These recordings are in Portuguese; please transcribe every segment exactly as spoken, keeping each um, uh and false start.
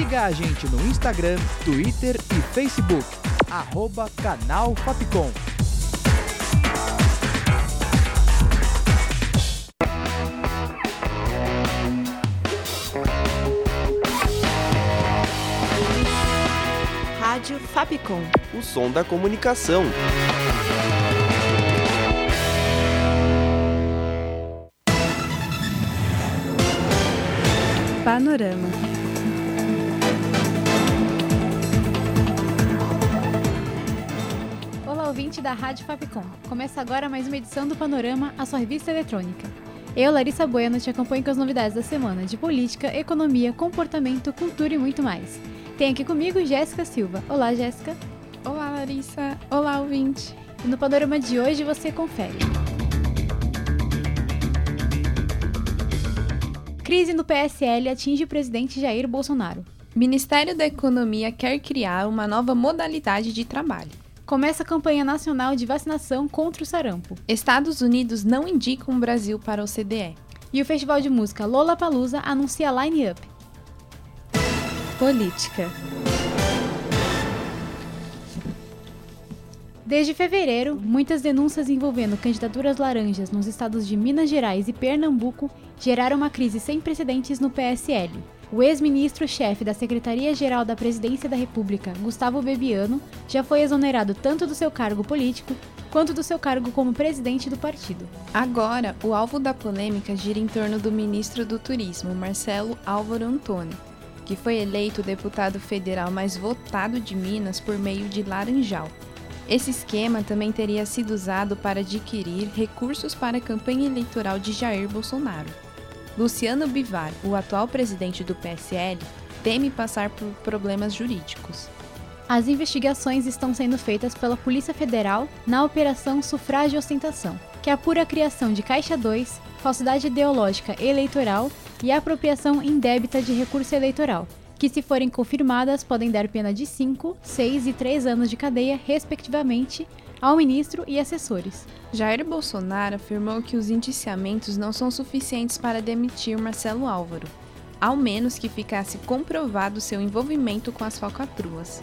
Siga a gente no Instagram, Twitter e Facebook, arroba Canal Fapcom. Rádio Fapcom. O som da comunicação. Panorama. Olá, ouvinte da Rádio Fapcom. Começa agora mais uma edição do Panorama, a sua revista eletrônica. Eu, Larissa Bueno, te acompanho com as novidades da semana de política, economia, comportamento, cultura e muito mais. Tem aqui comigo Jéssica Silva. Olá, Jéssica. Olá, Larissa. Olá, ouvinte. E no Panorama de hoje você confere. Crise no P S L atinge o presidente Jair Bolsonaro. Ministério da Economia quer criar uma nova modalidade de trabalho. Começa a campanha nacional de vacinação contra o sarampo. Estados Unidos não indicam o Brasil para o O C D E. E o festival de música Lollapalooza anuncia line-up. Política. Desde fevereiro, muitas denúncias envolvendo candidaturas laranjas nos estados de Minas Gerais e Pernambuco geraram uma crise sem precedentes no P S L. O ex-ministro-chefe da Secretaria-Geral da Presidência da República, Gustavo Bebiano, já foi exonerado tanto do seu cargo político quanto do seu cargo como presidente do partido. Agora, o alvo da polêmica gira em torno do ministro do Turismo, Marcelo Álvaro Antônio, que foi eleito o deputado federal mais votado de Minas por meio de Laranjal. Esse esquema também teria sido usado para adquirir recursos para a campanha eleitoral de Jair Bolsonaro. Luciano Bivar, o atual presidente do P S L, teme passar por problemas jurídicos. As investigações estão sendo feitas pela Polícia Federal na Operação Sufrágio e Ostentação, que apura a criação de Caixa dois, falsidade ideológica eleitoral e apropriação indébita de recurso eleitoral, que, se forem confirmadas, podem dar pena de cinco, seis e três anos de cadeia, respectivamente, ao ministro e assessores. Jair Bolsonaro afirmou que os indiciamentos não são suficientes para demitir Marcelo Álvaro, ao menos que ficasse comprovado seu envolvimento com as falcatruas.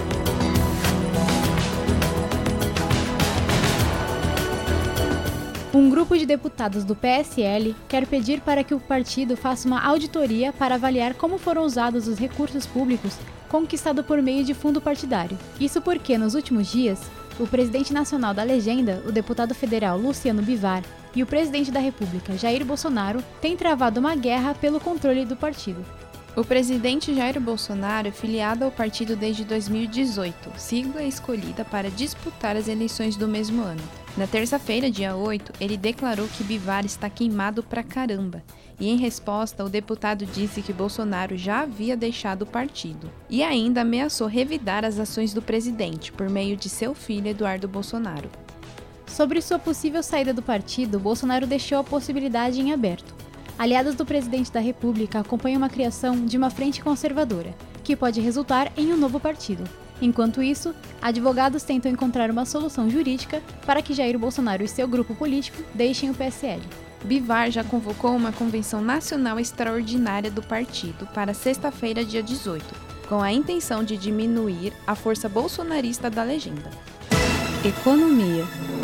Um grupo de deputados do P S L quer pedir para que o partido faça uma auditoria para avaliar como foram usados os recursos públicos conquistados por meio de fundo partidário. Isso porque, nos últimos dias, o presidente nacional da legenda, o deputado federal Luciano Bivar, e o presidente da República, Jair Bolsonaro, têm travado uma guerra pelo controle do partido. O presidente Jair Bolsonaro é filiado ao partido desde dois mil e dezoito, sigla escolhida para disputar as eleições do mesmo ano. Na terça-feira, dia oito, ele declarou que Bivar está queimado pra caramba, e em resposta, o deputado disse que Bolsonaro já havia deixado o partido, e ainda ameaçou revidar as ações do presidente por meio de seu filho Eduardo Bolsonaro. Sobre sua possível saída do partido, Bolsonaro deixou a possibilidade em aberto. Aliados do presidente da República acompanham a criação de uma frente conservadora, que pode resultar em um novo partido. Enquanto isso, advogados tentam encontrar uma solução jurídica para que Jair Bolsonaro e seu grupo político deixem o P S L. Bivar já convocou uma convenção nacional extraordinária do partido para sexta-feira, dia dezoito, com a intenção de diminuir a força bolsonarista da legenda. Economia.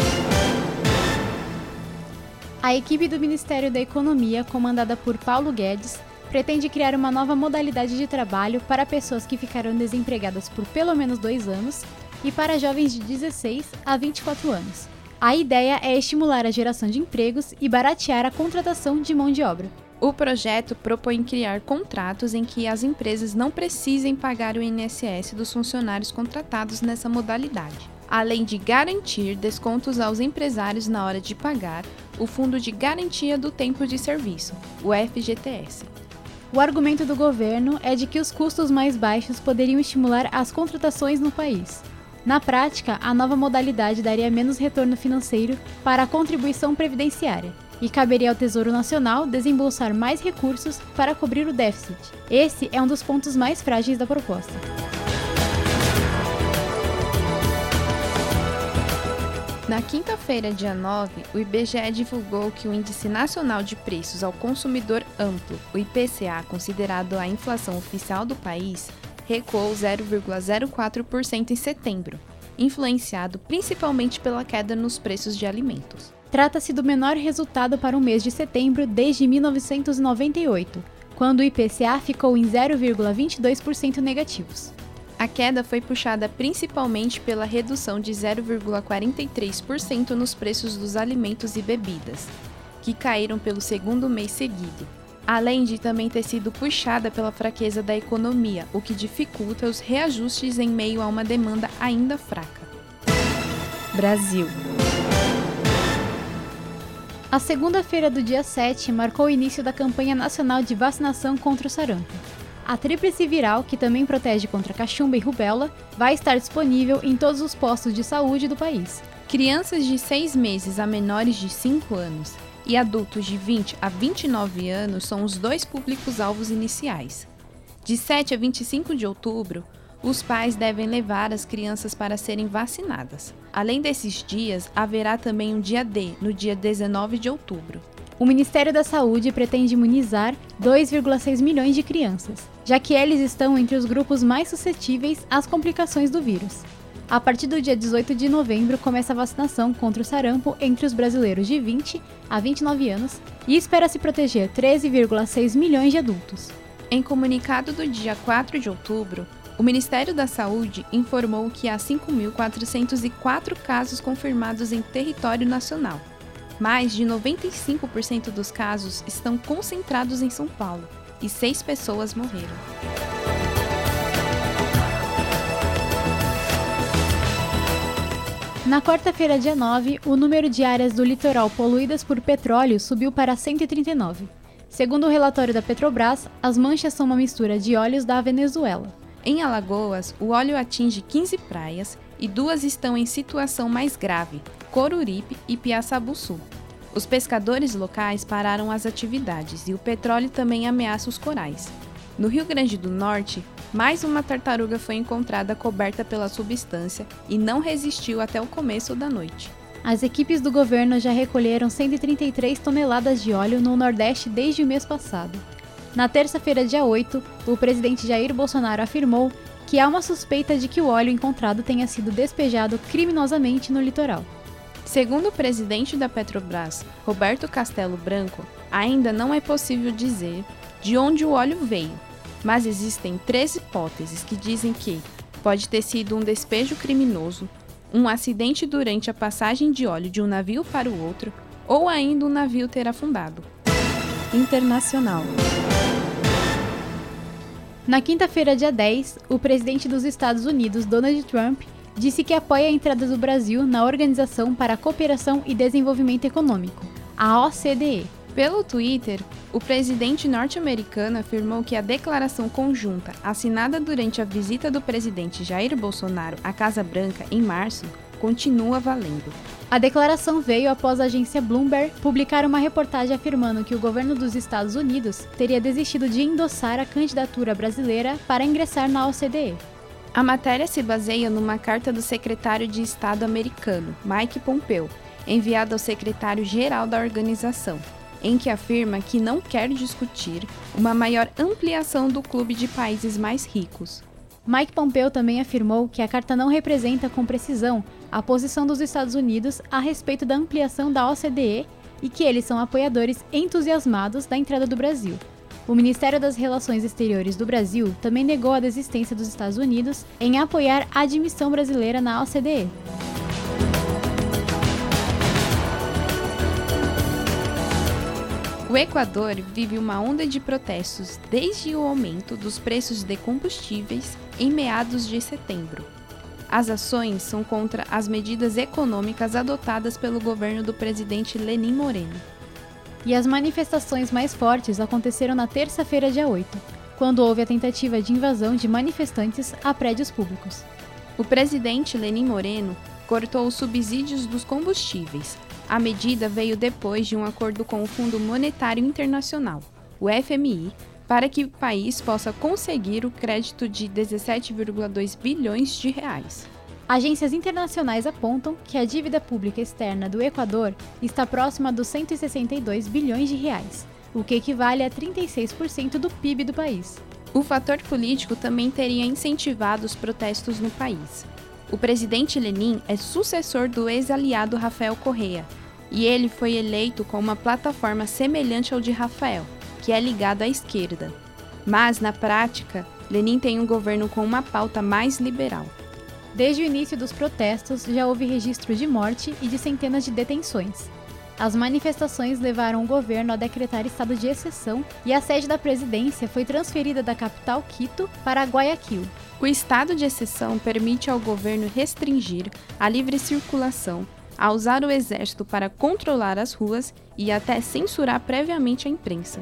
A equipe do Ministério da Economia, comandada por Paulo Guedes, pretende criar uma nova modalidade de trabalho para pessoas que ficaram desempregadas por pelo menos dois anos e para jovens de dezesseis a vinte e quatro anos. A ideia é estimular a geração de empregos e baratear a contratação de mão de obra. O projeto propõe criar contratos em que as empresas não precisem pagar o I N S S dos funcionários contratados nessa modalidade, além de garantir descontos aos empresários na hora de pagar o Fundo de Garantia do Tempo de Serviço, o F G T S. O argumento do governo é de que os custos mais baixos poderiam estimular as contratações no país. Na prática, a nova modalidade daria menos retorno financeiro para a contribuição previdenciária e caberia ao Tesouro Nacional desembolsar mais recursos para cobrir o déficit. Esse é um dos pontos mais frágeis da proposta. Na quinta-feira, dia nove, o I B G E divulgou que o Índice Nacional de Preços ao Consumidor Amplo, o I P C A, considerado a inflação oficial do país, recuou zero vírgula zero quatro por cento em setembro, influenciado principalmente pela queda nos preços de alimentos. Trata-se do menor resultado para o mês de setembro desde mil novecentos e noventa e oito, quando o I P C A ficou em zero vírgula vinte e dois por cento negativos. A queda foi puxada principalmente pela redução de zero vírgula quarenta e três por cento nos preços dos alimentos e bebidas, que caíram pelo segundo mês seguido, além de também ter sido puxada pela fraqueza da economia, o que dificulta os reajustes em meio a uma demanda ainda fraca. Brasil. A segunda-feira do dia sete marcou o início da campanha nacional de vacinação contra o sarampo. A tríplice viral, que também protege contra cachumba e rubéola, vai estar disponível em todos os postos de saúde do país. Crianças de seis meses a menores de cinco anos e adultos de vinte a vinte e nove anos são os dois públicos-alvos iniciais. De sete a vinte e cinco de outubro, os pais devem levar as crianças para serem vacinadas. Além desses dias, haverá também um dia D, no dia dezenove de outubro. O Ministério da Saúde pretende imunizar dois vírgula seis milhões de crianças, já que eles estão entre os grupos mais suscetíveis às complicações do vírus. A partir do dia dezoito de novembro começa a vacinação contra o sarampo entre os brasileiros de vinte a vinte e nove anos e espera-se proteger treze vírgula seis milhões de adultos. Em comunicado do dia quatro de outubro, o Ministério da Saúde informou que há cinco mil quatrocentos e quatro casos confirmados em território nacional. Mais de noventa e cinco por cento dos casos estão concentrados em São Paulo e seis pessoas morreram. Na quarta-feira, dia nove, o número de áreas do litoral poluídas por petróleo subiu para cento e trinta e nove. Segundo o relatório da Petrobras, as manchas são uma mistura de óleos da Venezuela. Em Alagoas, o óleo atinge quinze praias e duas estão em situação mais grave, Coruripe e Piaçabuçu. Os pescadores locais pararam as atividades e o petróleo também ameaça os corais. No Rio Grande do Norte, mais uma tartaruga foi encontrada coberta pela substância e não resistiu até o começo da noite. As equipes do governo já recolheram cento e trinta e três toneladas de óleo no Nordeste desde o mês passado. Na terça-feira, dia oito, o presidente Jair Bolsonaro afirmou que há uma suspeita de que o óleo encontrado tenha sido despejado criminosamente no litoral. Segundo o presidente da Petrobras, Roberto Castelo Branco, ainda não é possível dizer de onde o óleo veio, mas existem três hipóteses que dizem que pode ter sido um despejo criminoso, um acidente durante a passagem de óleo de um navio para o outro, ou ainda um navio ter afundado. Internacional. Na quinta-feira, dia dez, o presidente dos Estados Unidos, Donald Trump, disse que apoia a entrada do Brasil na Organização para a Cooperação e Desenvolvimento Econômico, a O C D E. Pelo Twitter, o presidente norte-americano afirmou que a declaração conjunta assinada durante a visita do presidente Jair Bolsonaro à Casa Branca em março continua valendo. A declaração veio após a agência Bloomberg publicar uma reportagem afirmando que o governo dos Estados Unidos teria desistido de endossar a candidatura brasileira para ingressar na O C D E. A matéria se baseia numa carta do secretário de Estado americano, Mike Pompeo, enviada ao secretário-geral da organização, em que afirma que não quer discutir uma maior ampliação do clube de países mais ricos. Mike Pompeo também afirmou que a carta não representa com precisão a posição dos Estados Unidos a respeito da ampliação da O C D E e que eles são apoiadores entusiasmados da entrada do Brasil. O Ministério das Relações Exteriores do Brasil também negou a desistência dos Estados Unidos em apoiar a admissão brasileira na O C D E. O Equador vive uma onda de protestos desde o aumento dos preços de combustíveis em meados de setembro. As ações são contra as medidas econômicas adotadas pelo governo do presidente Lenín Moreno. E as manifestações mais fortes aconteceram na terça-feira, dia oito, quando houve a tentativa de invasão de manifestantes a prédios públicos. O presidente Lenín Moreno cortou os subsídios dos combustíveis. A medida veio depois de um acordo com o Fundo Monetário Internacional, o F M I, para que o país possa conseguir o crédito de dezessete vírgula dois bilhões de reais. Agências internacionais apontam que a dívida pública externa do Equador está próxima dos cento e sessenta e dois bilhões de reais, o que equivale a trinta e seis por cento do P I B do país. O fator político também teria incentivado os protestos no país. O presidente Lenin é sucessor do ex-aliado Rafael Correa, e ele foi eleito com uma plataforma semelhante ao de Rafael, que é ligado à esquerda. Mas, na prática, Lenin tem um governo com uma pauta mais liberal. Desde o início dos protestos, já houve registro de morte e de centenas de detenções. As manifestações levaram o governo a decretar estado de exceção e a sede da presidência foi transferida da capital Quito para Guayaquil. O estado de exceção permite ao governo restringir a livre circulação, a usar o exército para controlar as ruas e até censurar previamente a imprensa.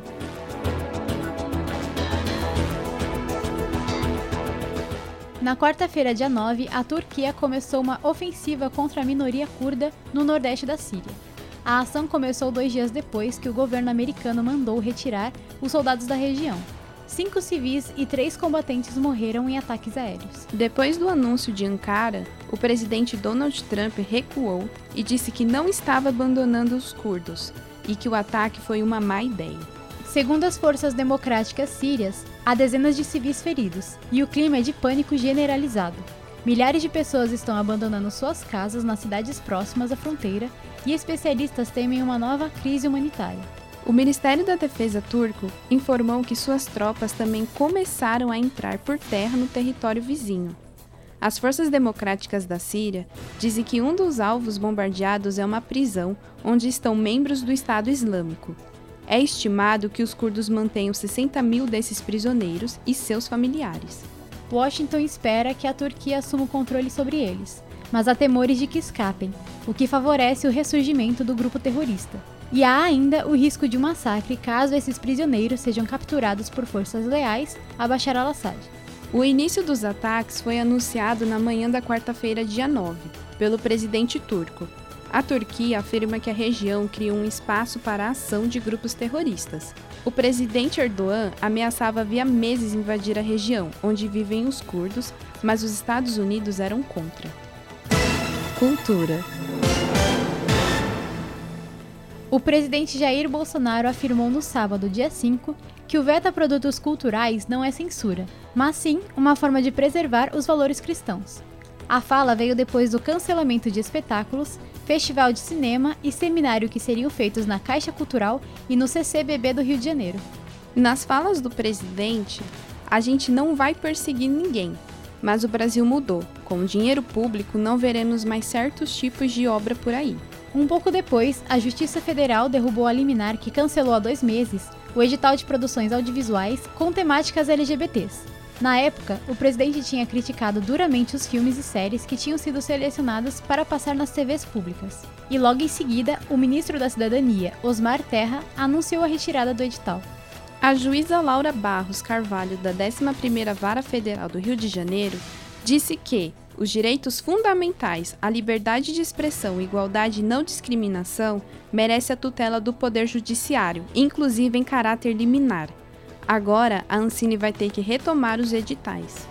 Na quarta-feira, dia nove, a Turquia começou uma ofensiva contra a minoria curda no nordeste da Síria. A ação começou dois dias depois que o governo americano mandou retirar os soldados da região. Cinco civis e três combatentes morreram em ataques aéreos. Depois do anúncio de Ankara, o presidente Donald Trump recuou e disse que não estava abandonando os curdos e que o ataque foi uma má ideia. Segundo as forças democráticas sírias, há dezenas de civis feridos e o clima é de pânico generalizado. Milhares de pessoas estão abandonando suas casas nas cidades próximas à fronteira e especialistas temem uma nova crise humanitária. O Ministério da Defesa turco informou que suas tropas também começaram a entrar por terra no território vizinho. As forças democráticas da Síria dizem que um dos alvos bombardeados é uma prisão onde estão membros do Estado Islâmico. É estimado que os curdos mantenham sessenta mil desses prisioneiros e seus familiares. Washington espera que a Turquia assuma o controle sobre eles, mas há temores de que escapem, o que favorece o ressurgimento do grupo terrorista. E há ainda o risco de um massacre caso esses prisioneiros sejam capturados por forças leais a Bashar al-Assad. O início dos ataques foi anunciado na manhã da quarta-feira, dia nove, pelo presidente turco. A Turquia afirma que a região cria um espaço para a ação de grupos terroristas. O presidente Erdogan ameaçava havia meses invadir a região, onde vivem os curdos, mas os Estados Unidos eram contra. Cultura. O presidente Jair Bolsonaro afirmou no sábado, dia cinco, que o veto a produtos culturais não é censura, mas sim uma forma de preservar os valores cristãos. A fala veio depois do cancelamento de espetáculos, festival de cinema e seminário que seriam feitos na Caixa Cultural e no C C B B do Rio de Janeiro. Nas falas do presidente, a gente não vai perseguir ninguém, mas o Brasil mudou. Com dinheiro público, não veremos mais certos tipos de obra por aí. Um pouco depois, a Justiça Federal derrubou a liminar que cancelou há dois meses o edital de produções audiovisuais com temáticas L G B Ts. Na época, o presidente tinha criticado duramente os filmes e séries que tinham sido selecionados para passar nas T Vs públicas. E logo em seguida, o ministro da Cidadania, Osmar Terra, anunciou a retirada do edital. A juíza Laura Barros Carvalho, da décima primeira Vara Federal do Rio de Janeiro, disse que os direitos fundamentais, a liberdade de expressão, igualdade e não discriminação merecem a tutela do Poder Judiciário, inclusive em caráter liminar. Agora, a Ancine vai ter que retomar os editais.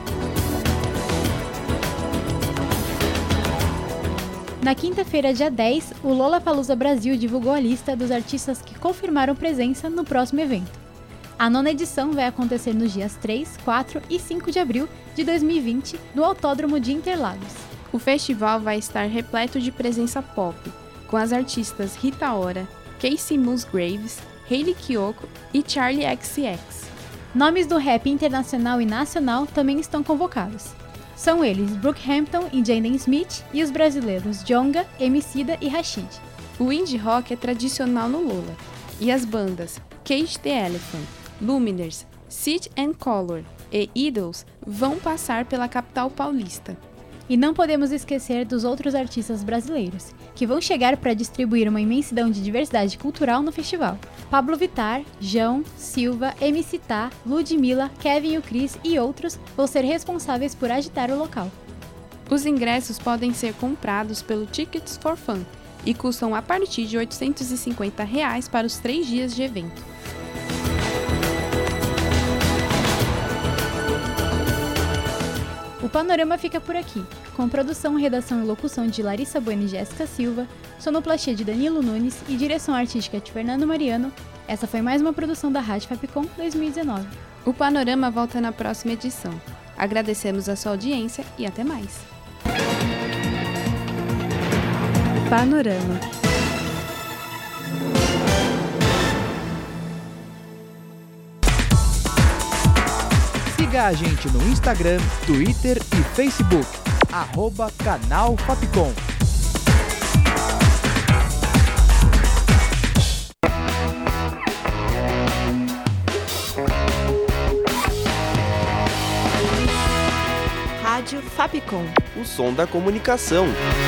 Na quinta-feira, dia dez, o Lollapalooza Brasil divulgou a lista dos artistas que confirmaram presença no próximo evento. A nona edição vai acontecer nos dias três, quatro e cinco de abril de dois mil e vinte, no Autódromo de Interlagos. O festival vai estar repleto de presença pop, com as artistas Rita Ora, Casey Musgraves, Hayley Kiyoko e Charli X C X. Nomes do rap internacional e nacional também estão convocados. São eles Brookhampton e Jaden Smith e os brasileiros Djonga, Emicida e Rashid. O indie rock é tradicional no Lola, e as bandas Cage the Elephant, Lumineers, Sit and Color e Idols vão passar pela capital paulista. E não podemos esquecer dos outros artistas brasileiros, que vão chegar para distribuir uma imensidão de diversidade cultural no festival. Pablo Vittar, João, Silva, M C Tá, Ludmilla, Kevin e o Chris e outros vão ser responsáveis por agitar o local. Os ingressos podem ser comprados pelo Tickets for Fun e custam a partir de oitocentos e cinquenta reais para os três dias de evento. O Panorama fica por aqui, com produção, redação e locução de Larissa Bueno e Jéssica Silva, sonoplastia de Danilo Nunes e direção artística de Fernando Mariano. Essa foi mais uma produção da Rádio Fapcom dois mil e dezenove. O Panorama volta na próxima edição. Agradecemos a sua audiência e até mais. Panorama. Siga a gente no Instagram, Twitter e Facebook, arroba Canal Fapcom. Rádio Fapcom. O som da comunicação.